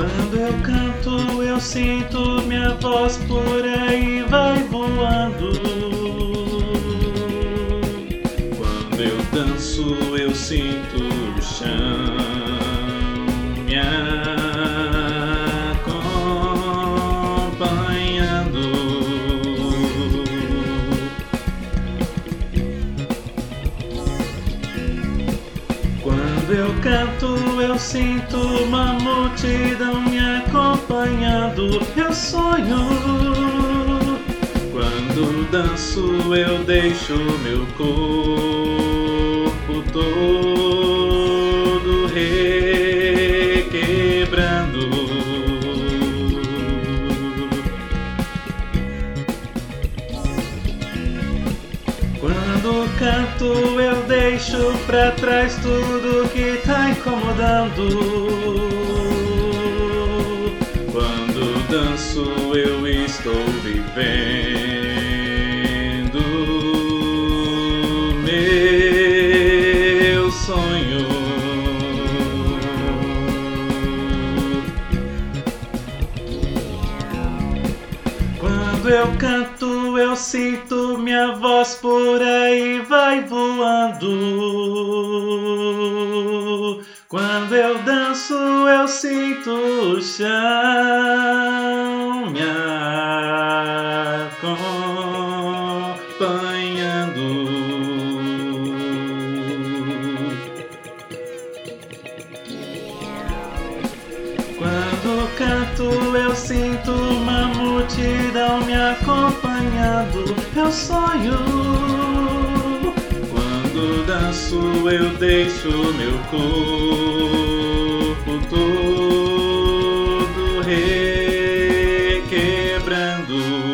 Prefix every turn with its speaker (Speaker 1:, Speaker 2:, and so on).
Speaker 1: Quando eu canto, eu sinto minha voz por aí vai voando. Quando eu danço, eu sinto o chão me acompanhando. Quando eu canto, eu sinto uma multidão me acompanhando. Eu sonho. Quando danço, eu deixo meu corpo todo requebrando. Quando canto, eu deixo pra trás tudo que tá incomodando. Quando danço, eu estou vivendo meu sonho. Quando eu canto, eu sinto minha voz por aí vai voando. Quando eu danço, eu sinto o chão me acompanhando. Quando canto, eu sinto uma multidão me acompanhando. Eu sonho. Quando danço, eu deixo meu corpo todo requebrando.